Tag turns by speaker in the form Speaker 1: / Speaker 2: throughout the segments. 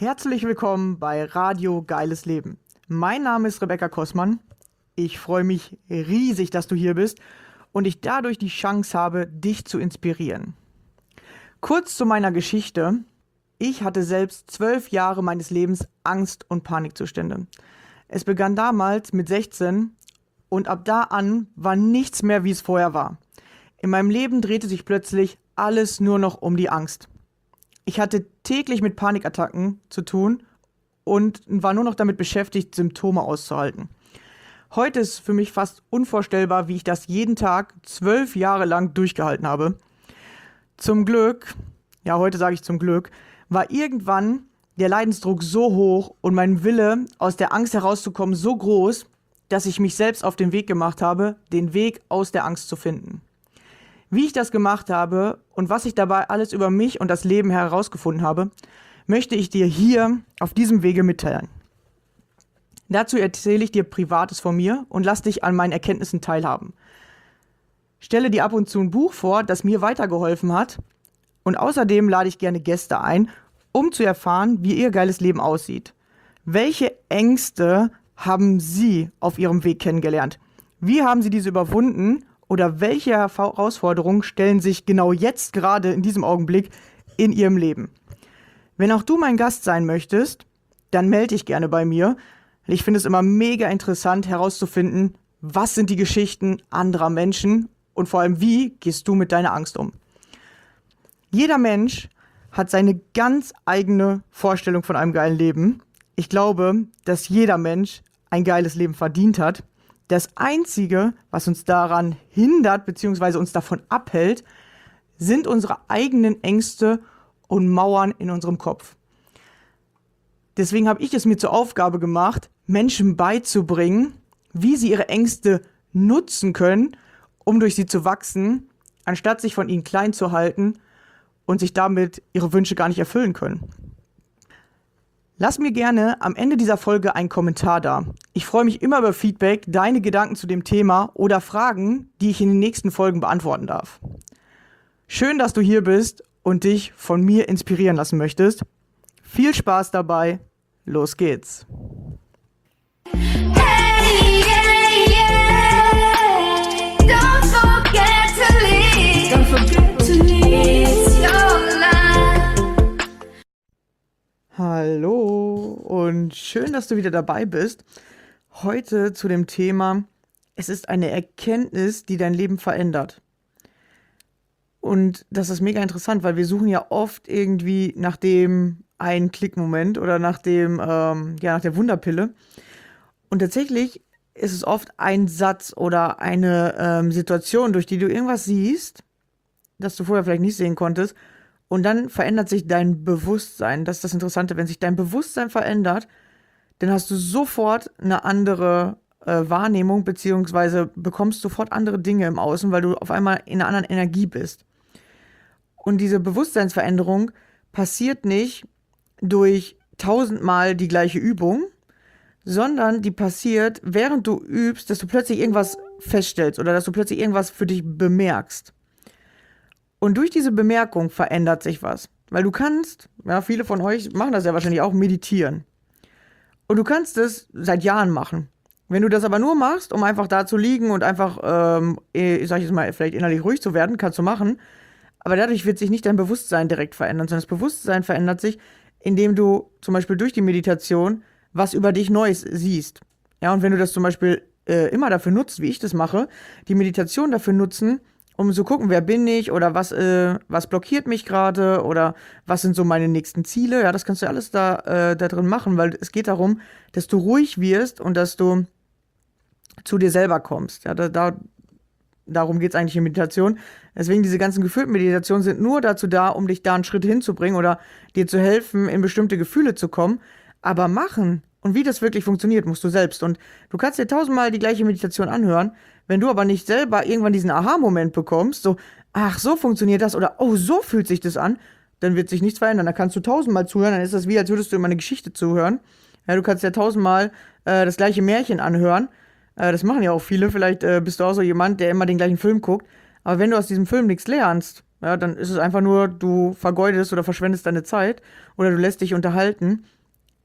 Speaker 1: Herzlich willkommen bei Radio Geiles Leben. Mein Name ist Rebecca Kossmann. Ich freue mich riesig, dass du hier bist und ich dadurch die Chance habe, dich zu inspirieren. Kurz zu meiner Geschichte. Ich hatte selbst 12 Jahre meines Lebens Angst- und Panikzustände. Es begann damals mit 16 und ab da an war nichts mehr, wie es vorher war. In meinem Leben drehte sich plötzlich alles nur noch um die Angst. Ich hatte täglich mit Panikattacken zu tun und war nur noch damit beschäftigt, Symptome auszuhalten. Heute ist für mich fast unvorstellbar, wie ich das jeden Tag 12 Jahre lang durchgehalten habe. Zum Glück, ja heute sage ich zum Glück, war irgendwann der Leidensdruck so hoch und mein Wille, aus der Angst herauszukommen, so groß, dass ich mich selbst auf den Weg gemacht habe, den Weg aus der Angst zu finden. Wie ich das gemacht habe und was ich dabei alles über mich und das Leben herausgefunden habe, möchte ich dir hier auf diesem Wege mitteilen. Dazu erzähle ich dir Privates von mir und lass dich an meinen Erkenntnissen teilhaben. Stelle dir ab und zu ein Buch vor, das mir weitergeholfen hat, und außerdem lade ich gerne Gäste ein, um zu erfahren, wie ihr geiles Leben aussieht. Welche Ängste haben Sie auf Ihrem Weg kennengelernt? Wie haben Sie diese überwunden? Oder welche Herausforderungen stellen sich genau jetzt gerade in diesem Augenblick in Ihrem Leben? Wenn auch du mein Gast sein möchtest, dann melde dich gerne bei mir. Ich finde es immer mega interessant herauszufinden, was sind die Geschichten anderer Menschen und vor allem, wie gehst du mit deiner Angst um? Jeder Mensch hat seine ganz eigene Vorstellung von einem geilen Leben. Ich glaube, dass jeder Mensch ein geiles Leben verdient hat. Das Einzige, was uns daran hindert bzw. uns davon abhält, sind unsere eigenen Ängste und Mauern in unserem Kopf. Deswegen habe ich es mir zur Aufgabe gemacht, Menschen beizubringen, wie sie ihre Ängste nutzen können, um durch sie zu wachsen, anstatt sich von ihnen klein zu halten und sich damit ihre Wünsche gar nicht erfüllen können. Lass mir gerne am Ende dieser Folge einen Kommentar da. Ich freue mich immer über Feedback, deine Gedanken zu dem Thema oder Fragen, die ich in den nächsten Folgen beantworten darf. Schön, dass du hier bist und dich von mir inspirieren lassen möchtest. Viel Spaß dabei. Los geht's.
Speaker 2: Hey, yeah, yeah. Don't forget to leave. Don't forget to leave. It's your life.
Speaker 1: Hallo und schön, dass du wieder dabei bist. Heute zu dem Thema, es ist eine Erkenntnis, die dein Leben verändert. Und das ist mega interessant, weil wir suchen ja oft irgendwie nach dem einen Klickmoment oder nach der Wunderpille. Und tatsächlich ist es oft ein Satz oder eine Situation, durch die du irgendwas siehst, das du vorher vielleicht nicht sehen konntest. Und dann verändert sich dein Bewusstsein. Das ist das Interessante. Wenn sich dein Bewusstsein verändert, dann hast du sofort eine andere Wahrnehmung, beziehungsweise bekommst sofort andere Dinge im Außen, weil du auf einmal in einer anderen Energie bist. Und diese Bewusstseinsveränderung passiert nicht durch 1000-mal die gleiche Übung, sondern die passiert, während du übst, dass du plötzlich irgendwas feststellst oder dass du plötzlich irgendwas für dich bemerkst. Und durch diese Bemerkung verändert sich was. Weil du kannst, ja, viele von euch machen das ja wahrscheinlich auch, meditieren. Und du kannst es seit Jahren machen. Wenn du das aber nur machst, um einfach da zu liegen und einfach, ich sag jetzt mal, vielleicht innerlich ruhig zu werden, kannst du machen. Aber dadurch wird sich nicht dein Bewusstsein direkt verändern, sondern das Bewusstsein verändert sich, indem du zum Beispiel durch die Meditation was über dich Neues siehst. Ja, und wenn du das zum Beispiel immer dafür nutzt, wie ich das mache, die Meditation dafür nutzen, um zu gucken, wer bin ich oder was blockiert mich gerade oder was sind so meine nächsten Ziele. Ja, das kannst du alles da drin machen, weil es geht darum, dass du ruhig wirst und dass du zu dir selber kommst. Ja, darum geht es eigentlich in Meditation. Deswegen diese ganzen geführten Meditationen sind nur dazu da, um dich da einen Schritt hinzubringen oder dir zu helfen, in bestimmte Gefühle zu kommen. Aber machen und wie das wirklich funktioniert, musst du selbst. Und du kannst dir 1000-mal die gleiche Meditation anhören. Wenn du aber nicht selber irgendwann diesen Aha-Moment bekommst, so, ach, so funktioniert das oder oh, so fühlt sich das an, dann wird sich nichts verändern. Da kannst du 1000-mal zuhören, dann ist das wie, als würdest du immer eine Geschichte zuhören. Ja, du kannst ja 1000-mal das gleiche Märchen anhören. Das machen ja auch viele. Vielleicht bist du auch so jemand, der immer den gleichen Film guckt. Aber wenn du aus diesem Film nichts lernst, ja, dann ist es einfach nur, du vergeudest oder verschwendest deine Zeit oder du lässt dich unterhalten.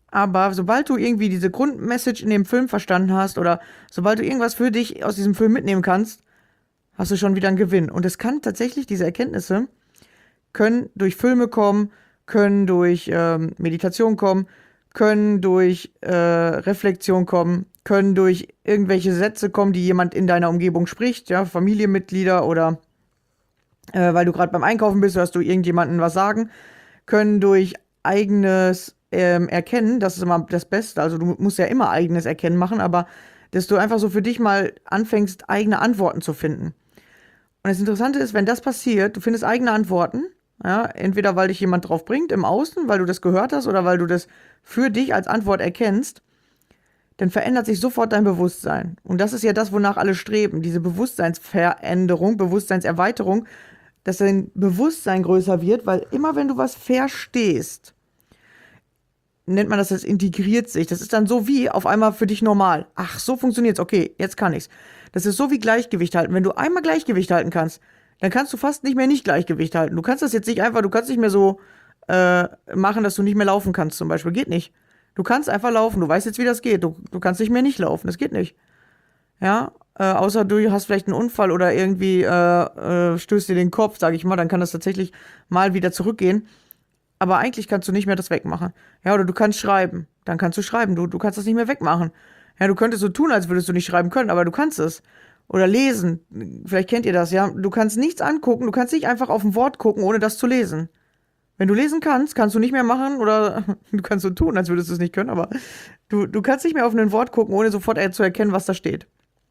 Speaker 1: Aber sobald du irgendwie diese Grundmessage in dem Film verstanden hast oder sobald du irgendwas für dich aus diesem Film mitnehmen kannst, hast du schon wieder einen Gewinn. Und es kann tatsächlich, diese Erkenntnisse können durch Filme kommen, können durch Meditation kommen, können durch Reflexion kommen, können durch irgendwelche Sätze kommen, die jemand in deiner Umgebung spricht, ja, Familienmitglieder oder weil du gerade beim Einkaufen bist, hörst du irgendjemanden was sagen, können durch eigenes Erkennen, das ist immer das Beste, also du musst ja immer eigenes Erkennen machen, aber dass du einfach so für dich mal anfängst, eigene Antworten zu finden. Und das Interessante ist, wenn das passiert, du findest eigene Antworten, ja, entweder weil dich jemand drauf bringt im Außen, weil du das gehört hast oder weil du das für dich als Antwort erkennst, dann verändert sich sofort dein Bewusstsein. Und das ist ja das, wonach alle streben, diese Bewusstseinsveränderung, Bewusstseinserweiterung, dass dein Bewusstsein größer wird, weil immer wenn du was verstehst, nennt man das integriert sich. Das ist dann so wie auf einmal für dich normal. Ach, so funktioniert's. Okay, jetzt kann ich's. Das ist so wie Gleichgewicht halten. Wenn du einmal Gleichgewicht halten kannst, dann kannst du fast nicht mehr nicht Gleichgewicht halten. Du kannst das jetzt nicht einfach, du kannst nicht mehr so machen, dass du nicht mehr laufen kannst zum Beispiel. Geht nicht. Du kannst einfach laufen. Du weißt jetzt, wie das geht. Du kannst nicht mehr nicht laufen. Das geht nicht. Ja, außer du hast vielleicht einen Unfall oder irgendwie stößt dir den Kopf, sag ich mal, dann kann das tatsächlich mal wieder zurückgehen. Aber eigentlich kannst du nicht mehr das wegmachen. Ja, oder du kannst schreiben. Dann kannst du schreiben. Du kannst das nicht mehr wegmachen. Ja, du könntest so tun, als würdest du nicht schreiben können, aber du kannst es. Oder lesen. Vielleicht kennt ihr das, ja. Du kannst nichts angucken. Du kannst nicht einfach auf ein Wort gucken, ohne das zu lesen. Wenn du lesen kannst, kannst du nicht mehr machen oder du kannst so tun, als würdest du es nicht können, aber du kannst nicht mehr auf ein Wort gucken, ohne sofort zu erkennen, was da steht.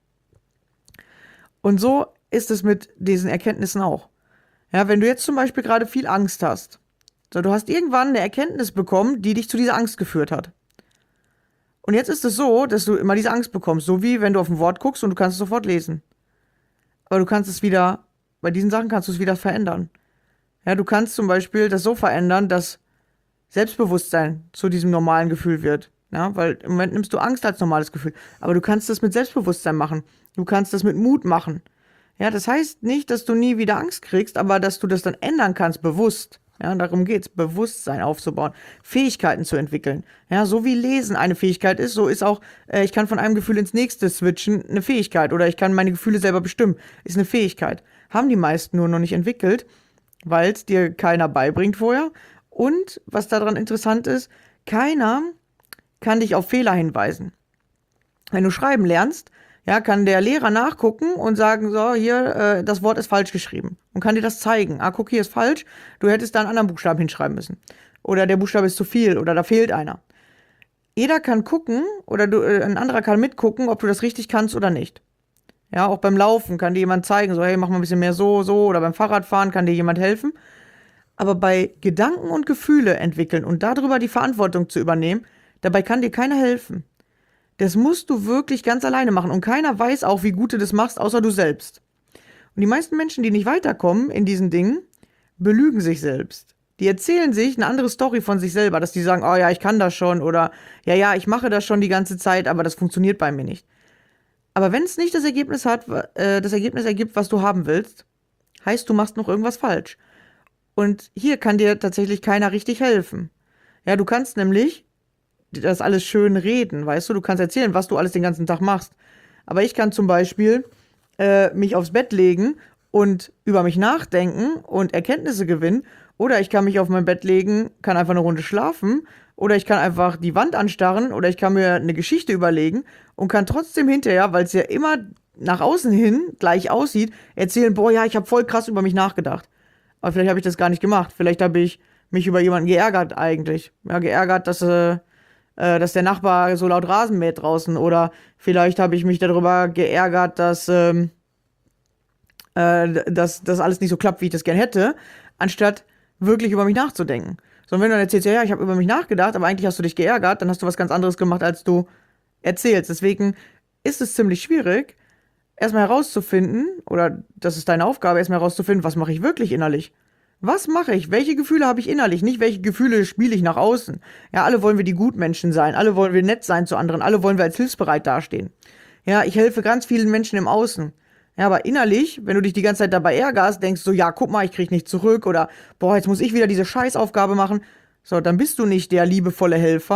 Speaker 1: Und so ist es mit diesen Erkenntnissen auch. Ja, wenn du jetzt zum Beispiel gerade viel Angst hast, so, du hast irgendwann eine Erkenntnis bekommen, die dich zu dieser Angst geführt hat. Und jetzt ist es so, dass du immer diese Angst bekommst, so wie wenn du auf ein Wort guckst und du kannst es sofort lesen. Aber du kannst es wieder, bei diesen Sachen kannst du es wieder verändern. Ja, du kannst zum Beispiel das so verändern, dass Selbstbewusstsein zu diesem normalen Gefühl wird. Ja, weil im Moment nimmst du Angst als normales Gefühl. Aber du kannst das mit Selbstbewusstsein machen. Du kannst das mit Mut machen. Ja, das heißt nicht, dass du nie wieder Angst kriegst, aber dass du das dann ändern kannst, bewusst. Ja, darum geht's, Bewusstsein aufzubauen, Fähigkeiten zu entwickeln. Ja, so wie Lesen eine Fähigkeit ist, so ist auch, ich kann von einem Gefühl ins nächste switchen, eine Fähigkeit. Oder ich kann meine Gefühle selber bestimmen, ist eine Fähigkeit. Haben die meisten nur noch nicht entwickelt, weil es dir keiner beibringt vorher. Und was daran interessant ist, keiner kann dich auf Fehler hinweisen. Wenn du schreiben lernst, ja, kann der Lehrer nachgucken und sagen, so, hier, das Wort ist falsch geschrieben. Und kann dir das zeigen. Ah, guck, hier ist falsch, du hättest da einen anderen Buchstaben hinschreiben müssen. Oder der Buchstabe ist zu viel oder da fehlt einer. Jeder kann gucken oder ein anderer kann mitgucken, ob du das richtig kannst oder nicht. Ja, auch beim Laufen kann dir jemand zeigen, so, hey, mach mal ein bisschen mehr so, so. Oder beim Fahrradfahren kann dir jemand helfen. Aber bei Gedanken und Gefühle entwickeln und darüber die Verantwortung zu übernehmen, dabei kann dir keiner helfen. Das musst du wirklich ganz alleine machen. Und keiner weiß auch, wie gut du das machst, außer du selbst. Und die meisten Menschen, die nicht weiterkommen in diesen Dingen, belügen sich selbst. Die erzählen sich eine andere Story von sich selber, dass die sagen, oh ja, ich kann das schon oder ja, ich mache das schon die ganze Zeit, aber das funktioniert bei mir nicht. Aber wenn es nicht das Ergebnis ergibt, was du haben willst, heißt, du machst noch irgendwas falsch. Und hier kann dir tatsächlich keiner richtig helfen. Ja, du kannst nämlich das alles schön reden, weißt du? Du kannst erzählen, was du alles den ganzen Tag machst. Aber ich kann zum Beispiel mich aufs Bett legen und über mich nachdenken und Erkenntnisse gewinnen. Oder ich kann mich auf mein Bett legen, kann einfach eine Runde schlafen. Oder ich kann einfach die Wand anstarren. Oder ich kann mir eine Geschichte überlegen und kann trotzdem hinterher, weil es ja immer nach außen hin gleich aussieht, erzählen, boah, ja, ich habe voll krass über mich nachgedacht. Aber vielleicht habe ich das gar nicht gemacht. Vielleicht habe ich mich über jemanden geärgert eigentlich. Ja, geärgert, dass der Nachbar so laut Rasen mäht draußen. Oder vielleicht habe ich mich darüber geärgert, dass das alles nicht so klappt, wie ich das gern hätte, anstatt wirklich über mich nachzudenken. Sondern wenn du dann erzählst, ja, ich habe über mich nachgedacht, aber eigentlich hast du dich geärgert, dann hast du was ganz anderes gemacht, als du erzählst. Deswegen ist es ziemlich schwierig, erstmal herauszufinden, oder das ist deine Aufgabe, erstmal herauszufinden, was mache ich wirklich innerlich? Was mache ich? Welche Gefühle habe ich innerlich? Nicht, welche Gefühle spiele ich nach außen? Ja, alle wollen wir die Gutmenschen sein, alle wollen wir nett sein zu anderen, alle wollen wir als hilfsbereit dastehen. Ja, ich helfe ganz vielen Menschen im Außen. Ja, aber innerlich, wenn du dich die ganze Zeit dabei ärgerst, denkst du, ja, guck mal, ich krieg nicht zurück oder boah, jetzt muss ich wieder diese Scheißaufgabe machen. So, dann bist du nicht der liebevolle Helfer,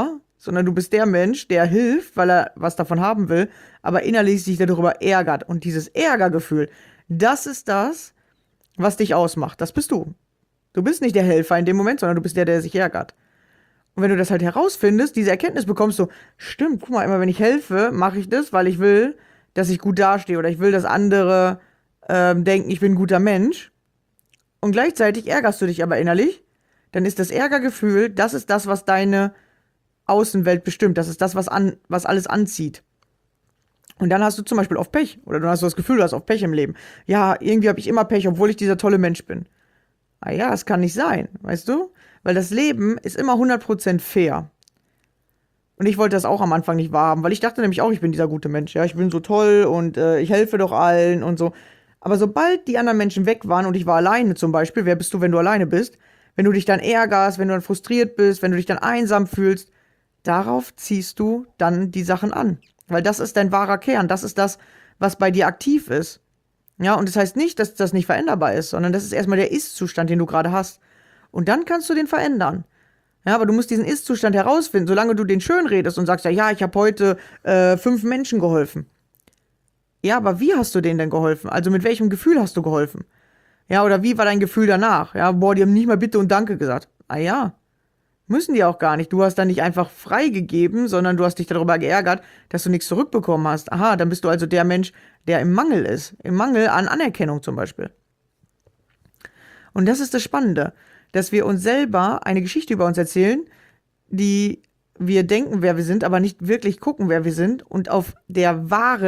Speaker 1: sondern du bist der Mensch, der hilft, weil er was davon haben will, aber innerlich sich darüber ärgert. Und dieses Ärgergefühl, das ist das, was dich ausmacht. Das bist du. Du bist nicht der Helfer in dem Moment, sondern du bist der, der sich ärgert. Und wenn du das halt herausfindest, diese Erkenntnis bekommst du, stimmt, guck mal, immer wenn ich helfe, mache ich das, weil ich will, dass ich gut dastehe oder ich will, dass andere denken, ich bin ein guter Mensch. Und gleichzeitig ärgerst du dich aber innerlich, dann ist das Ärgergefühl, das ist das, was deine Außenwelt bestimmt. Das ist das, was alles anzieht. Und dann hast du zum Beispiel oft Pech. Oder dann hast du das Gefühl, du hast oft Pech im Leben. Ja, irgendwie habe ich immer Pech, obwohl ich dieser tolle Mensch bin. Ah ja, das kann nicht sein, weißt du? Weil das Leben ist immer 100% fair. Und ich wollte das auch am Anfang nicht wahrhaben, weil ich dachte nämlich auch, ich bin dieser gute Mensch. Ja, ich bin so toll und ich helfe doch allen und so. Aber sobald die anderen Menschen weg waren und ich war alleine zum Beispiel, wer bist du, wenn du alleine bist? Wenn du dich dann ärgerst, wenn du dann frustriert bist, wenn du dich dann einsam fühlst, darauf ziehst du dann die Sachen an. Weil das ist dein wahrer Kern, das ist das, was bei dir aktiv ist. Ja, und das heißt nicht, dass das nicht veränderbar ist, sondern das ist erstmal der Ist-Zustand, den du gerade hast. Und dann kannst du den verändern. Ja, aber du musst diesen Ist-Zustand herausfinden, solange du den schön redest und sagst, ja, ich habe heute 5 Menschen geholfen. Ja, aber wie hast du denen denn geholfen? Also mit welchem Gefühl hast du geholfen? Ja, oder wie war dein Gefühl danach? Ja, boah, die haben nicht mal Bitte und Danke gesagt. Ah ja, müssen die auch gar nicht. Du hast dann nicht einfach freigegeben, sondern du hast dich darüber geärgert, dass du nichts zurückbekommen hast. Aha, dann bist du also der Mensch, der im Mangel ist. Im Mangel an Anerkennung zum Beispiel. Und das ist das Spannende, dass wir uns selber eine Geschichte über uns erzählen, die wir denken, wer wir sind, aber nicht wirklich gucken, wer wir sind und auf dem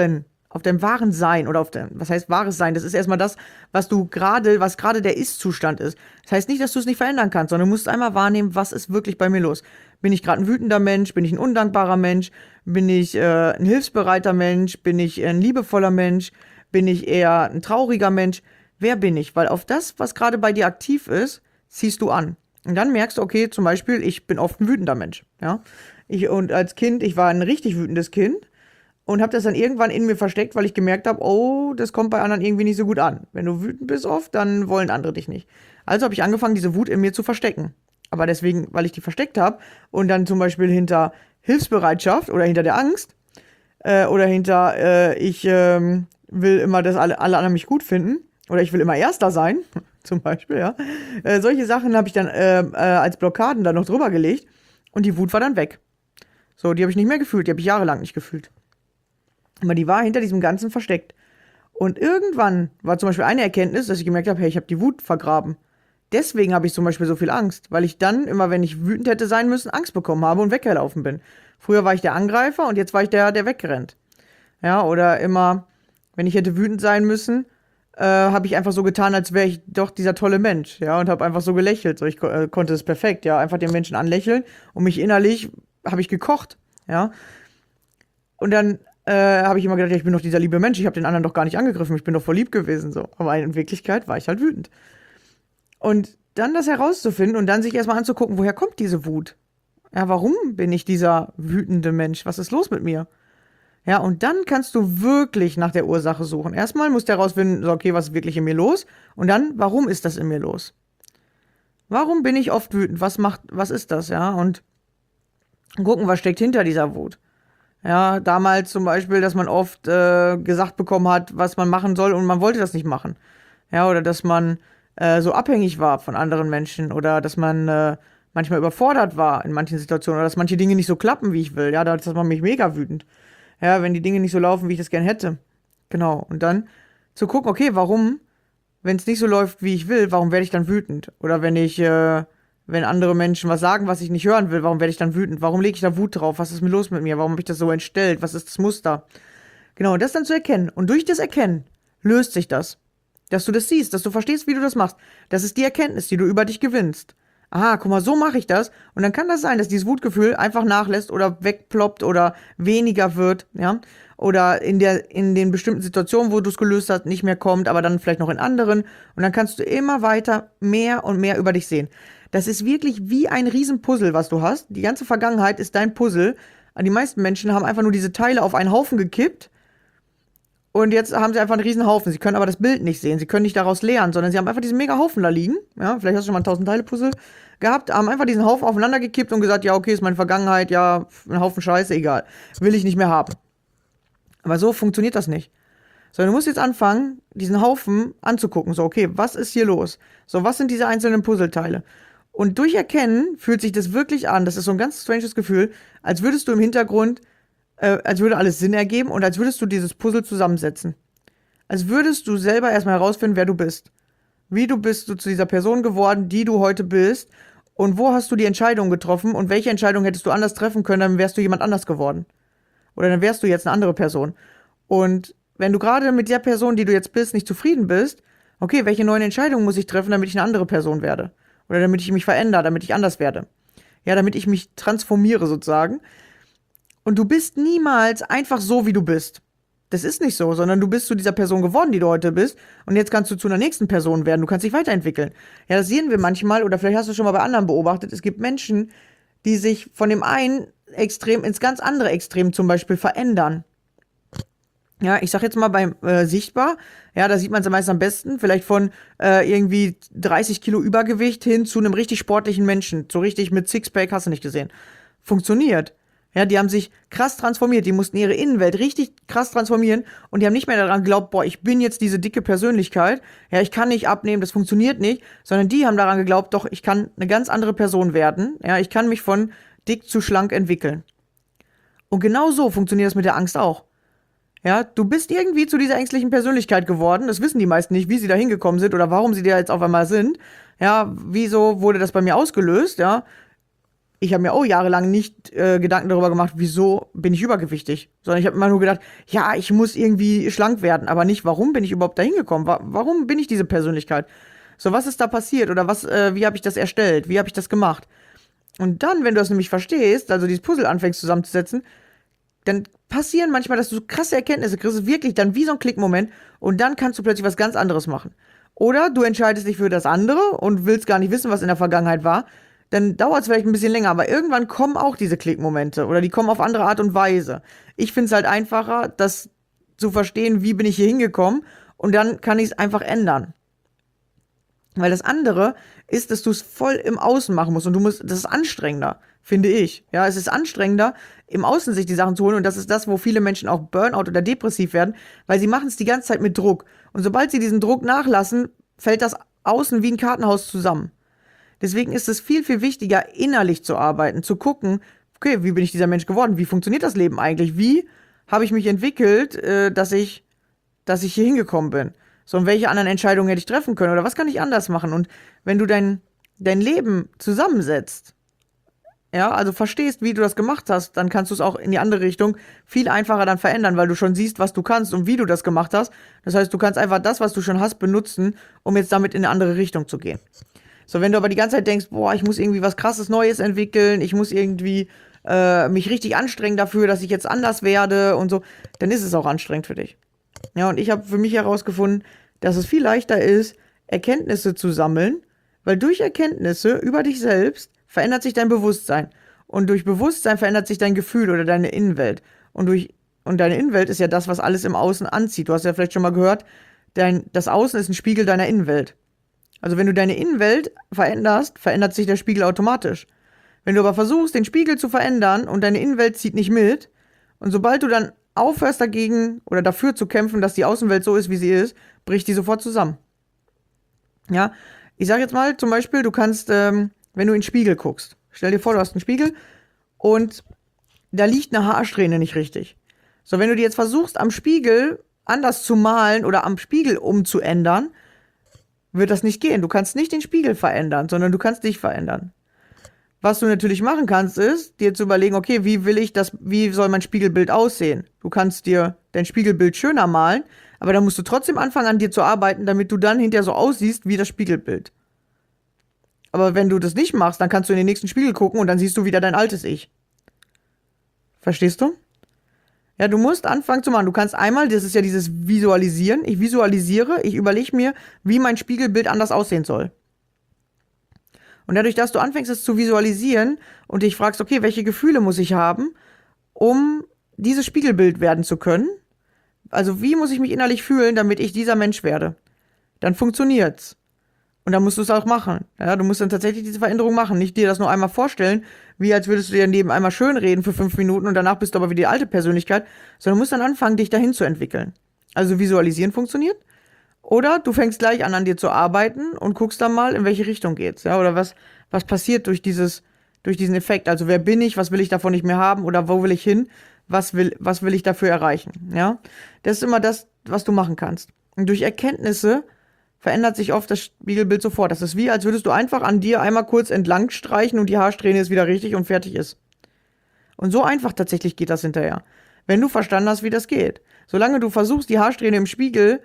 Speaker 1: wahren Sein oder was heißt wahres Sein? Das ist erstmal das, was gerade der Ist-Zustand ist. Das heißt nicht, dass du es nicht verändern kannst, sondern du musst einmal wahrnehmen, was ist wirklich bei mir los. Bin ich gerade ein wütender Mensch? Bin ich ein undankbarer Mensch? Bin ich ein hilfsbereiter Mensch? Bin ich ein liebevoller Mensch? Bin ich eher ein trauriger Mensch? Wer bin ich? Weil auf das, was gerade bei dir aktiv ist, ziehst du an. Und dann merkst du, okay, zum Beispiel, ich bin oft ein wütender Mensch. Ja? Und als Kind, ich war ein richtig wütendes Kind. Und habe das dann irgendwann in mir versteckt, weil ich gemerkt habe, oh, das kommt bei anderen irgendwie nicht so gut an. Wenn du wütend bist oft, dann wollen andere dich nicht. Also habe ich angefangen, diese Wut in mir zu verstecken. Aber deswegen, weil ich die versteckt habe und dann zum Beispiel hinter Hilfsbereitschaft oder hinter der Angst oder hinter ich will immer, dass alle anderen mich gut finden oder ich will immer Erster sein, zum Beispiel, ja. Solche Sachen habe ich dann als Blockaden da noch drüber gelegt und die Wut war dann weg. So, die habe ich nicht mehr gefühlt, die habe ich jahrelang nicht gefühlt. Aber die war hinter diesem Ganzen versteckt. Und irgendwann war zum Beispiel eine Erkenntnis, dass ich gemerkt habe, hey, ich habe die Wut vergraben. Deswegen habe ich zum Beispiel so viel Angst, weil ich dann, immer wenn ich wütend hätte sein müssen, Angst bekommen habe und weggelaufen bin. Früher war ich der Angreifer und jetzt war ich der wegrennt. Ja, oder immer, wenn ich hätte wütend sein müssen, habe ich einfach so getan, als wäre ich doch dieser tolle Mensch. Ja, und habe einfach so gelächelt. So, ich konnte es perfekt, ja, einfach den Menschen anlächeln und mich innerlich habe ich gekocht. Ja, und dann habe ich immer gedacht, ja, ich bin doch dieser liebe Mensch, ich habe den anderen doch gar nicht angegriffen, ich bin doch voll lieb gewesen, so. Aber in Wirklichkeit war ich halt wütend. Und dann das herauszufinden und dann sich erstmal anzugucken, woher kommt diese Wut? Ja, warum bin ich dieser wütende Mensch? Was ist los mit mir? Ja, und dann kannst du wirklich nach der Ursache suchen. Erstmal musst du herausfinden, so, okay, was ist wirklich in mir los? Und dann, warum ist das in mir los? Warum bin ich oft wütend? Was ist das, ja? Und gucken, was steckt hinter dieser Wut. Ja, damals zum Beispiel, dass man oft gesagt bekommen hat, was man machen soll und man wollte das nicht machen. Ja, oder dass man so abhängig war von anderen Menschen oder dass man manchmal überfordert war in manchen Situationen oder dass manche Dinge nicht so klappen, wie ich will. Ja, das macht mich mega wütend. Ja, wenn die Dinge nicht so laufen, wie ich das gern hätte. Genau. Und dann zu gucken, okay, warum, wenn es nicht so läuft, wie ich will, warum werde ich dann wütend? Oder wenn andere Menschen was sagen, was ich nicht hören will, warum werde ich dann wütend? Warum lege ich da Wut drauf? Was ist mir los mit mir? Warum habe ich das so entstellt? Was ist das Muster? Genau, das dann zu erkennen. Und durch das Erkennen löst sich das. Dass du das siehst, dass du verstehst, wie du das machst. Das ist die Erkenntnis, die du über dich gewinnst. Aha, guck mal, so mache ich das. Und dann kann das sein, dass dieses Wutgefühl einfach nachlässt oder wegploppt oder weniger wird, ja. Oder in den bestimmten Situationen, wo du es gelöst hast, nicht mehr kommt, aber dann vielleicht noch in anderen. Und dann kannst du immer weiter mehr und mehr über dich sehen. Das ist wirklich wie ein Riesenpuzzle, was du hast. Die ganze Vergangenheit ist dein Puzzle. Die meisten Menschen haben einfach nur diese Teile auf einen Haufen gekippt Und jetzt haben sie einfach einen riesen Haufen. Sie können aber das Bild nicht sehen. Sie können nicht daraus lernen, sondern sie haben einfach diesen mega Haufen da liegen. Ja, vielleicht hast du schon mal ein 1000-Teile-Puzzle gehabt. Haben einfach diesen Haufen aufeinander gekippt und gesagt, ja, okay, ist meine Vergangenheit, ja, ein Haufen Scheiße, egal. Will ich nicht mehr haben. Aber so funktioniert das nicht. Sondern du musst jetzt anfangen, diesen Haufen anzugucken. So, okay, was ist hier los? So, was sind diese einzelnen Puzzleteile? Und durch Erkennen fühlt sich das wirklich an. Das ist so ein ganz stranges Gefühl, als würdest du im Hintergrund als würde alles Sinn ergeben und als würdest du dieses Puzzle zusammensetzen. Als würdest du selber erstmal herausfinden, wer du bist. Wie du bist du zu dieser Person geworden, die du heute bist und wo hast du die Entscheidung getroffen und welche Entscheidung hättest du anders treffen können, dann wärst du jemand anders geworden. Oder dann wärst du jetzt eine andere Person. Und wenn du gerade mit der Person, die du jetzt bist, nicht zufrieden bist, okay, welche neuen Entscheidungen muss ich treffen, damit ich eine andere Person werde? Oder damit ich mich verändere, damit ich anders werde? Ja, damit ich mich transformiere sozusagen. Und du bist niemals einfach so, wie du bist. Das ist nicht so, sondern du bist zu dieser Person geworden, die du heute bist. Und jetzt kannst du zu einer nächsten Person werden. Du kannst dich weiterentwickeln. Ja, das sehen wir manchmal, oder vielleicht hast du schon mal bei anderen beobachtet. Es gibt Menschen, die sich von dem einen Extrem ins ganz andere Extrem zum Beispiel verändern. Ja, ich sag jetzt mal beim Sichtbar, ja, da sieht man es meist am besten, vielleicht von irgendwie 30 Kilo Übergewicht hin zu einem richtig sportlichen Menschen. So richtig mit Sixpack, hast du nicht gesehen. Funktioniert. Ja, die haben sich krass transformiert, die mussten ihre Innenwelt richtig krass transformieren und die haben nicht mehr daran geglaubt, boah, ich bin jetzt diese dicke Persönlichkeit, ja, ich kann nicht abnehmen, das funktioniert nicht, sondern die haben daran geglaubt, doch, ich kann eine ganz andere Person werden, ja, ich kann mich von dick zu schlank entwickeln. Und genau so funktioniert das mit der Angst auch. Ja, du bist irgendwie zu dieser ängstlichen Persönlichkeit geworden, das wissen die meisten nicht, wie sie da hingekommen sind oder warum sie da jetzt auf einmal sind, ja, wieso wurde das bei mir ausgelöst, ja, ich habe mir auch jahrelang nicht Gedanken darüber gemacht, wieso bin ich übergewichtig. Sondern ich habe immer nur gedacht, ja, ich muss irgendwie schlank werden. Aber nicht, warum bin ich überhaupt da hingekommen? Warum bin ich diese Persönlichkeit? So, was ist da passiert? Oder wie habe ich das erstellt? Wie habe ich das gemacht? Und dann, wenn du das nämlich verstehst, also dieses Puzzle anfängst zusammenzusetzen, dann passieren manchmal, dass du so krasse Erkenntnisse kriegst, wirklich dann wie so ein Klickmoment. Und dann kannst du plötzlich was ganz anderes machen. Oder du entscheidest dich für das andere und willst gar nicht wissen, was in der Vergangenheit war. Dann dauert es vielleicht ein bisschen länger, aber irgendwann kommen auch diese Klickmomente oder die kommen auf andere Art und Weise. Ich finde es halt einfacher, das zu verstehen, wie bin ich hier hingekommen und dann kann ich es einfach ändern. Weil das andere ist, dass du es voll im Außen machen musst und das ist anstrengender, finde ich. Ja, es ist anstrengender, im Außen sich die Sachen zu holen und das ist das, wo viele Menschen auch Burnout oder depressiv werden, weil sie machen es die ganze Zeit mit Druck. Und sobald sie diesen Druck nachlassen, fällt das Außen wie ein Kartenhaus zusammen. Deswegen ist es viel, viel wichtiger, innerlich zu arbeiten, zu gucken, okay, wie bin ich dieser Mensch geworden? Wie funktioniert das Leben eigentlich? Wie habe ich mich entwickelt, dass ich hier hingekommen bin? So, und welche anderen Entscheidungen hätte ich treffen können? Oder was kann ich anders machen? Und wenn du dein Leben zusammensetzt, ja, also verstehst, wie du das gemacht hast, dann kannst du es auch in die andere Richtung viel einfacher dann verändern, weil du schon siehst, was du kannst und wie du das gemacht hast. Das heißt, du kannst einfach das, was du schon hast, benutzen, um jetzt damit in eine andere Richtung zu gehen. So, wenn du aber die ganze Zeit denkst, boah, ich muss irgendwie was krasses Neues entwickeln, ich muss irgendwie mich richtig anstrengen dafür, dass ich jetzt anders werde und so, dann ist es auch anstrengend für dich. Ja, und ich habe für mich herausgefunden, dass es viel leichter ist, Erkenntnisse zu sammeln, weil durch Erkenntnisse über dich selbst verändert sich dein Bewusstsein. Und durch Bewusstsein verändert sich dein Gefühl oder deine Innenwelt. Und deine Innenwelt ist ja das, was alles im Außen anzieht. Du hast ja vielleicht schon mal gehört, das Außen ist ein Spiegel deiner Innenwelt. Also wenn du deine Innenwelt veränderst, verändert sich der Spiegel automatisch. Wenn du aber versuchst, den Spiegel zu verändern und deine Innenwelt zieht nicht mit, und sobald du dann aufhörst dagegen oder dafür zu kämpfen, dass die Außenwelt so ist, wie sie ist, bricht die sofort zusammen. Ja, ich sag jetzt mal zum Beispiel, du kannst, wenn du in den Spiegel guckst, stell dir vor, du hast einen Spiegel und da liegt eine Haarsträhne nicht richtig. So, wenn du dir jetzt versuchst, am Spiegel anders zu malen oder am Spiegel umzuändern, wird das nicht gehen. Du kannst nicht den Spiegel verändern, sondern du kannst dich verändern. Was du natürlich machen kannst, ist, dir zu überlegen, okay, wie soll mein Spiegelbild aussehen? Du kannst dir dein Spiegelbild schöner malen, aber dann musst du trotzdem anfangen, an dir zu arbeiten, damit du dann hinterher so aussiehst wie das Spiegelbild. Aber wenn du das nicht machst, dann kannst du in den nächsten Spiegel gucken und dann siehst du wieder dein altes Ich. Verstehst du? Ja, du musst anfangen zu machen. Du kannst einmal, das ist ja dieses Visualisieren. Ich visualisiere, ich überlege mir, wie mein Spiegelbild anders aussehen soll. Und dadurch, dass du anfängst, es zu visualisieren und dich fragst, okay, welche Gefühle muss ich haben, um dieses Spiegelbild werden zu können, Also wie muss ich mich innerlich fühlen, damit ich dieser Mensch werde? Dann funktioniert's. Und dann musst du es auch machen. Ja, du musst dann tatsächlich diese Veränderung machen. Nicht dir das nur einmal vorstellen, wie als würdest du dir neben einmal schön reden für 5 Minuten und danach bist du aber wieder die alte Persönlichkeit, sondern du musst dann anfangen, dich dahin zu entwickeln. Also visualisieren funktioniert. Oder du fängst gleich an dir zu arbeiten und guckst dann mal, in welche Richtung geht's. Ja, oder was passiert durch diesen Effekt. Also wer bin ich, was will ich davon nicht mehr haben oder wo will ich hin, was will ich dafür erreichen. Ja, das ist immer das, was du machen kannst. Und durch Erkenntnisse verändert sich oft das Spiegelbild sofort. Das ist wie, als würdest du einfach an dir einmal kurz entlang streichen und die Haarsträhne ist wieder richtig und fertig ist. Und so einfach tatsächlich geht das hinterher. Wenn du verstanden hast, wie das geht. Solange du versuchst, die Haarsträhne im Spiegel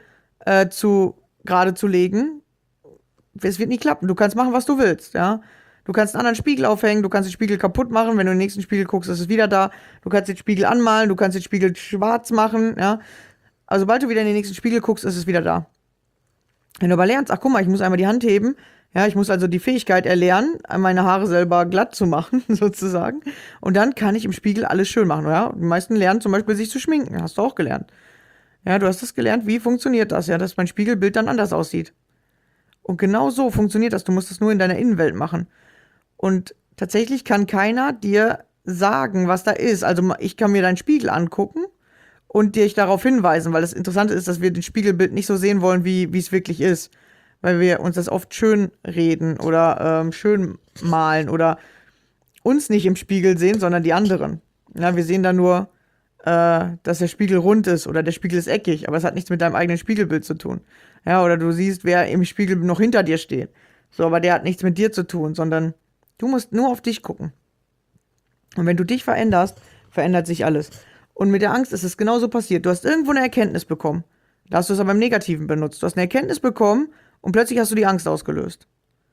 Speaker 1: gerade zu legen, es wird nicht klappen. Du kannst machen, was du willst, ja. Du kannst einen anderen Spiegel aufhängen, du kannst den Spiegel kaputt machen, wenn du in den nächsten Spiegel guckst, ist es wieder da. Du kannst den Spiegel anmalen, du kannst den Spiegel schwarz machen, ja. Also sobald du wieder in den nächsten Spiegel guckst, ist es wieder da. Wenn du aber lernst, ach guck mal, ich muss einmal die Hand heben, ja, ich muss also die Fähigkeit erlernen, meine Haare selber glatt zu machen, sozusagen. Und dann kann ich im Spiegel alles schön machen, ja. Die meisten lernen zum Beispiel, sich zu schminken, hast du auch gelernt. Ja, du hast das gelernt, wie funktioniert das, ja, dass mein Spiegelbild dann anders aussieht. Und genau so funktioniert das, du musst es nur in deiner Innenwelt machen. Und tatsächlich kann keiner dir sagen, was da ist. Also ich kann mir deinen Spiegel angucken und dich darauf hinweisen, weil das Interessante ist, dass wir das Spiegelbild nicht so sehen wollen, wie es wirklich ist. Weil wir uns das oft schön reden oder schön malen oder uns nicht im Spiegel sehen, sondern die anderen. Ja, wir sehen da nur, dass der Spiegel rund ist oder der Spiegel ist eckig, aber es hat nichts mit deinem eigenen Spiegelbild zu tun. Ja, oder du siehst, wer im Spiegel noch hinter dir steht. So, aber der hat nichts mit dir zu tun, sondern du musst nur auf dich gucken. Und wenn du dich veränderst, verändert sich alles. Und mit der Angst ist es genauso passiert. Du hast irgendwo eine Erkenntnis bekommen. Da hast du es aber im Negativen benutzt. Du hast eine Erkenntnis bekommen und plötzlich hast du die Angst ausgelöst.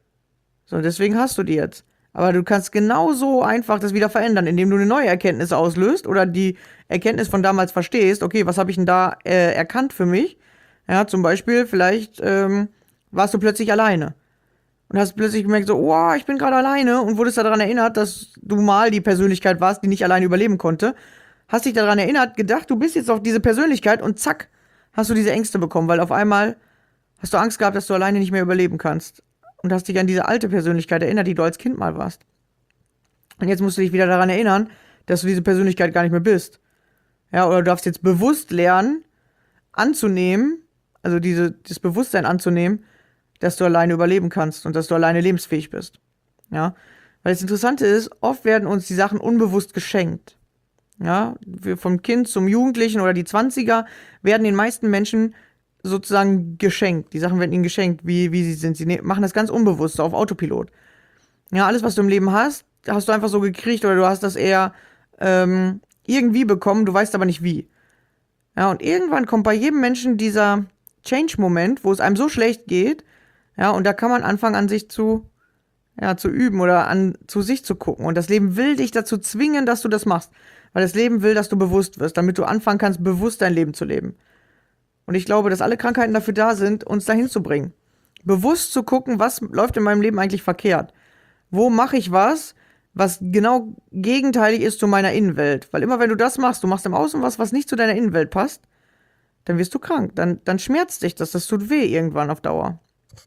Speaker 1: So, deswegen hast du die jetzt. Aber du kannst genauso einfach das wieder verändern, indem du eine neue Erkenntnis auslöst oder die Erkenntnis von damals verstehst. Okay, was habe ich denn da erkannt für mich? Ja, zum Beispiel, vielleicht warst du plötzlich alleine. Und hast plötzlich gemerkt, so, oh, ich bin gerade alleine und wurdest daran erinnert, dass du mal die Persönlichkeit warst, die nicht alleine überleben konnte. Hast dich daran erinnert, gedacht, du bist jetzt auf diese Persönlichkeit und zack, hast du diese Ängste bekommen, weil auf einmal hast du Angst gehabt, dass du alleine nicht mehr überleben kannst. Und hast dich an diese alte Persönlichkeit erinnert, die du als Kind mal warst. Und jetzt musst du dich wieder daran erinnern, dass du diese Persönlichkeit gar nicht mehr bist. Ja, oder du darfst jetzt bewusst lernen, anzunehmen, also das Bewusstsein anzunehmen, dass du alleine überleben kannst und dass du alleine lebensfähig bist. Ja, weil das Interessante ist, oft werden uns die Sachen unbewusst geschenkt. Ja, vom Kind zum Jugendlichen oder die 20er werden den meisten Menschen sozusagen geschenkt. Die Sachen werden ihnen geschenkt, wie sie sind. Sie machen das ganz unbewusst, so auf Autopilot. Ja, alles, was du im Leben hast du einfach so gekriegt oder du hast das eher irgendwie bekommen, du weißt aber nicht wie. Ja, und irgendwann kommt bei jedem Menschen dieser Change-Moment, wo es einem so schlecht geht, ja, und da kann man anfangen, an sich zu üben oder zu sich zu gucken. Und das Leben will dich dazu zwingen, dass du das machst. Weil das Leben will, dass du bewusst wirst, damit du anfangen kannst, bewusst dein Leben zu leben. Und ich glaube, dass alle Krankheiten dafür da sind, uns dahin zu bringen. Bewusst zu gucken, was läuft in meinem Leben eigentlich verkehrt. Wo mache ich was genau gegenteilig ist zu meiner Innenwelt. Weil immer wenn du das machst, du machst im Außen was nicht zu deiner Innenwelt passt, dann wirst du krank. Dann schmerzt dich das tut weh irgendwann auf Dauer.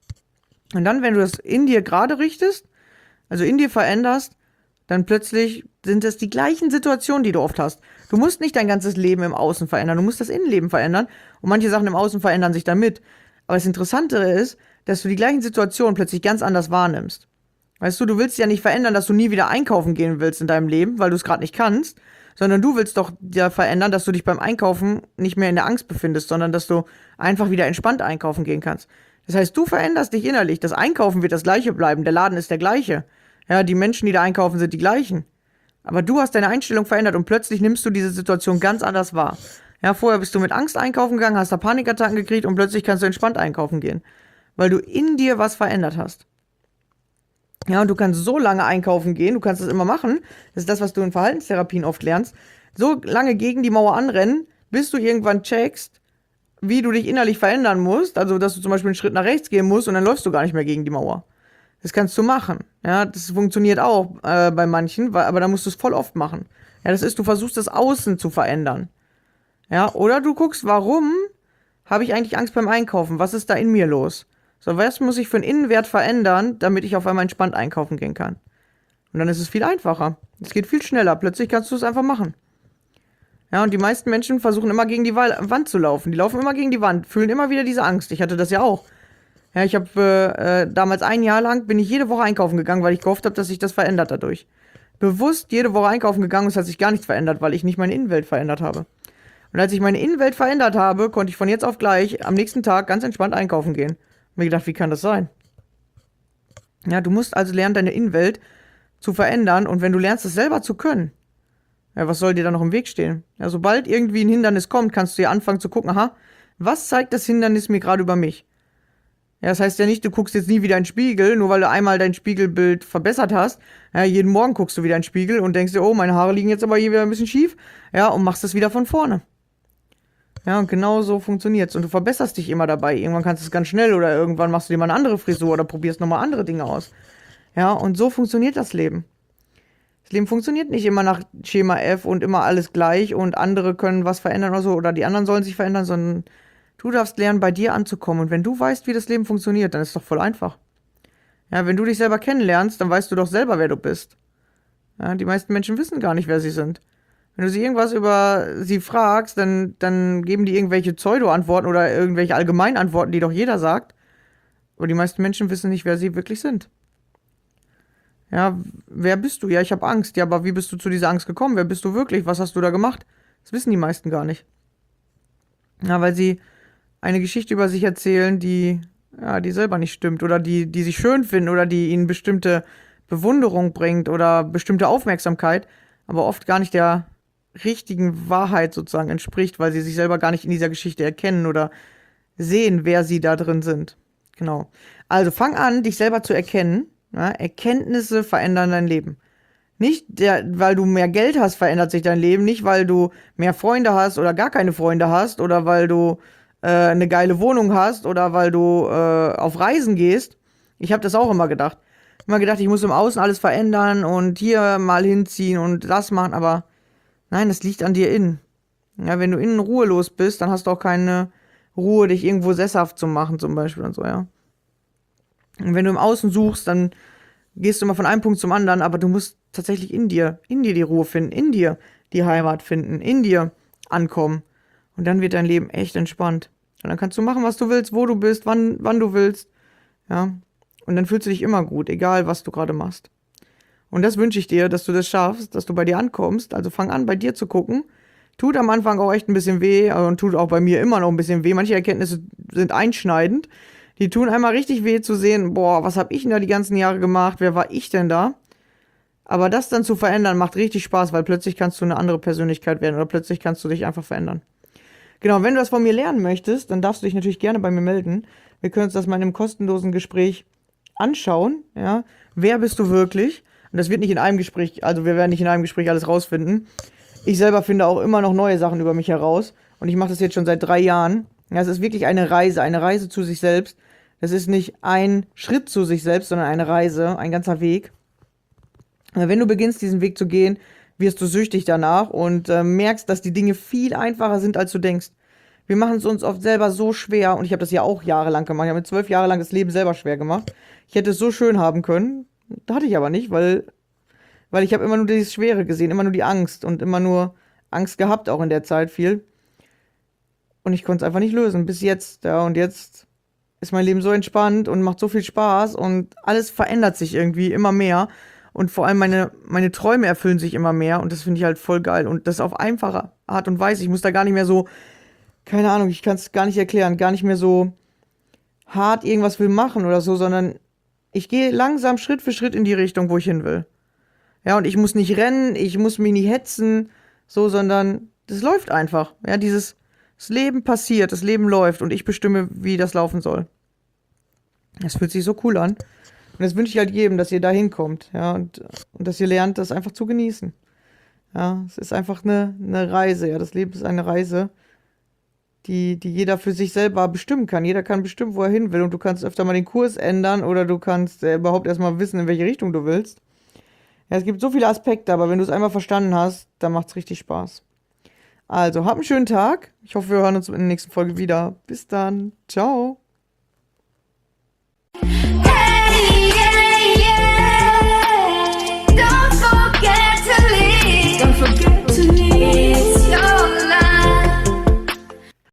Speaker 1: Und dann, wenn du das in dir gerade richtest, also in dir veränderst, dann plötzlich sind das die gleichen Situationen, die du oft hast. Du musst nicht dein ganzes Leben im Außen verändern, du musst das Innenleben verändern und manche Sachen im Außen verändern sich damit. Aber das Interessantere ist, dass du die gleichen Situationen plötzlich ganz anders wahrnimmst. Weißt du, du willst ja nicht verändern, dass du nie wieder einkaufen gehen willst in deinem Leben, weil du es gerade nicht kannst, sondern du willst doch ja verändern, dass du dich beim Einkaufen nicht mehr in der Angst befindest, sondern dass du einfach wieder entspannt einkaufen gehen kannst. Das heißt, du veränderst dich innerlich. Das Einkaufen wird das gleiche bleiben. Der Laden ist der gleiche. Ja, die Menschen, die da einkaufen, sind die gleichen. Aber du hast deine Einstellung verändert und plötzlich nimmst du diese Situation ganz anders wahr. Ja, vorher bist du mit Angst einkaufen gegangen, hast da Panikattacken gekriegt und plötzlich kannst du entspannt einkaufen gehen. Weil du in dir was verändert hast. Ja, und du kannst so lange einkaufen gehen, du kannst das immer machen. Das ist das, was du in Verhaltenstherapien oft lernst. So lange gegen die Mauer anrennen, bis du irgendwann checkst, wie du dich innerlich verändern musst. Also, dass du zum Beispiel einen Schritt nach rechts gehen musst und dann läufst du gar nicht mehr gegen die Mauer. Das kannst du machen. Ja, das funktioniert auch bei manchen, aber da musst du es voll oft machen. Ja, das ist, du versuchst das Außen zu verändern. Ja, oder du guckst, warum habe ich eigentlich Angst beim Einkaufen? Was ist da in mir los? So, was muss ich für einen Innenwert verändern, damit ich auf einmal entspannt einkaufen gehen kann? Und dann ist es viel einfacher. Es geht viel schneller. Plötzlich kannst du es einfach machen. Ja, und die meisten Menschen versuchen immer gegen die Wand zu laufen. Die laufen immer gegen die Wand, fühlen immer wieder diese Angst. Ich hatte das ja auch. Ja, ich habe damals ein Jahr lang, bin ich jede Woche einkaufen gegangen, weil ich gehofft habe, dass sich das verändert dadurch. Bewusst jede Woche einkaufen gegangen und es hat sich gar nichts verändert, weil ich nicht meine Innenwelt verändert habe. Und als ich meine Innenwelt verändert habe, konnte ich von jetzt auf gleich am nächsten Tag ganz entspannt einkaufen gehen. Und mir gedacht, wie kann das sein? Ja, du musst also lernen, deine Innenwelt zu verändern. Und wenn du lernst, es selber zu können, ja, was soll dir da noch im Weg stehen? Ja, sobald irgendwie ein Hindernis kommt, kannst du ja anfangen zu gucken, aha, was zeigt das Hindernis mir gerade über mich? Ja, das heißt ja nicht, du guckst jetzt nie wieder in den Spiegel, nur weil du einmal dein Spiegelbild verbessert hast. Ja, jeden Morgen guckst du wieder in den Spiegel und denkst dir, oh, meine Haare liegen jetzt aber hier wieder ein bisschen schief. Ja, und machst das wieder von vorne. Ja, und genau so funktioniert's. Und du verbesserst dich immer dabei. Irgendwann kannst du es ganz schnell oder irgendwann machst du dir mal eine andere Frisur oder probierst nochmal andere Dinge aus. Ja, und so funktioniert das Leben. Das Leben funktioniert nicht immer nach Schema F und immer alles gleich und andere können was verändern oder so oder die anderen sollen sich verändern, sondern du darfst lernen, bei dir anzukommen. Und wenn du weißt, wie das Leben funktioniert, dann ist es doch voll einfach. Ja, wenn du dich selber kennenlernst, dann weißt du doch selber, wer du bist. Ja, die meisten Menschen wissen gar nicht, wer sie sind. Wenn du sie irgendwas über sie fragst, dann geben die irgendwelche Pseudo-Antworten oder irgendwelche Allgemeinantworten, die doch jeder sagt. Aber die meisten Menschen wissen nicht, wer sie wirklich sind. Ja, wer bist du? Ja, ich habe Angst. Ja, aber wie bist du zu dieser Angst gekommen? Wer bist du wirklich? Was hast du da gemacht? Das wissen die meisten gar nicht. Ja, weil sie eine Geschichte über sich erzählen, die selber nicht stimmt oder die sie schön finden oder die ihnen bestimmte Bewunderung bringt oder bestimmte Aufmerksamkeit, aber oft gar nicht der richtigen Wahrheit sozusagen entspricht, weil sie sich selber gar nicht in dieser Geschichte erkennen oder sehen, wer sie da drin sind. Genau. Also fang an, dich selber zu erkennen. Ja, Erkenntnisse verändern dein Leben. Nicht, weil du mehr Geld hast, verändert sich dein Leben. Nicht, weil du mehr Freunde hast oder gar keine Freunde hast oder weil du eine geile Wohnung hast oder weil du auf Reisen gehst. Ich habe das auch immer gedacht. Immer gedacht, ich muss im Außen alles verändern und hier mal hinziehen und das machen, aber nein, das liegt an dir innen. Ja, wenn du innen ruhelos bist, dann hast du auch keine Ruhe, dich irgendwo sesshaft zu machen, zum Beispiel und so, ja. Und wenn du im Außen suchst, dann gehst du immer von einem Punkt zum anderen, aber du musst tatsächlich in dir die Ruhe finden, in dir die Heimat finden, in dir ankommen. Und dann wird dein Leben echt entspannt. Und dann kannst du machen, was du willst, wo du bist, wann du willst. Ja. Und dann fühlst du dich immer gut, egal was du gerade machst. Und das wünsche ich dir, dass du das schaffst, dass du bei dir ankommst. Also fang an, bei dir zu gucken. Tut am Anfang auch echt ein bisschen weh und tut auch bei mir immer noch ein bisschen weh. Manche Erkenntnisse sind einschneidend. Die tun einmal richtig weh zu sehen, boah, was habe ich denn da die ganzen Jahre gemacht? Wer war ich denn da? Aber das dann zu verändern, macht richtig Spaß, weil plötzlich kannst du eine andere Persönlichkeit werden oder plötzlich kannst du dich einfach verändern. Genau, wenn du das von mir lernen möchtest, dann darfst du dich natürlich gerne bei mir melden. Wir können uns das mal in einem kostenlosen Gespräch anschauen. Ja? Wer bist du wirklich? Und das wird nicht in einem Gespräch, also wir werden nicht in einem Gespräch alles rausfinden. Ich selber finde auch immer noch neue Sachen über mich heraus. Und ich mache das jetzt schon seit 3 Jahren. Ja, es ist wirklich eine Reise zu sich selbst. Das ist nicht ein Schritt zu sich selbst, sondern eine Reise, ein ganzer Weg. Wenn du beginnst, diesen Weg zu gehen, wirst du süchtig danach und merkst, dass die Dinge viel einfacher sind, als du denkst. Wir machen es uns oft selber so schwer und ich habe das ja auch jahrelang gemacht. Ich habe mir 12 Jahre lang das Leben selber schwer gemacht. Ich hätte es so schön haben können, das hatte ich aber nicht, weil ich habe immer nur dieses Schwere gesehen, immer nur die Angst und immer nur Angst gehabt, auch in der Zeit viel. Und ich konnte es einfach nicht lösen, bis jetzt. Ja, und jetzt ist mein Leben so entspannt und macht so viel Spaß und alles verändert sich irgendwie immer mehr. Und vor allem meine Träume erfüllen sich immer mehr und das finde ich halt voll geil. Und das auf einfache Art und Weise. Ich muss da gar nicht mehr so, keine Ahnung, ich kann es gar nicht erklären, gar nicht mehr so hart irgendwas will machen oder so, sondern ich gehe langsam Schritt für Schritt in die Richtung, wo ich hin will. Ja, und ich muss nicht rennen, ich muss mich nicht hetzen, so, sondern das läuft einfach. Ja, das Leben passiert, das Leben läuft und ich bestimme, wie das laufen soll. Das fühlt sich so cool an. Und das wünsche ich halt jedem, dass ihr da hinkommt, ja, und dass ihr lernt, das einfach zu genießen. Ja, es ist einfach eine Reise, ja, das Leben ist eine Reise, die jeder für sich selber bestimmen kann. Jeder kann bestimmen, wo er hin will und du kannst öfter mal den Kurs ändern oder du kannst überhaupt erstmal wissen, in welche Richtung du willst. Ja, es gibt so viele Aspekte, aber wenn du es einmal verstanden hast, dann macht es richtig Spaß. Also, habt einen schönen Tag. Ich hoffe, wir hören uns in der nächsten Folge wieder. Bis dann. Ciao.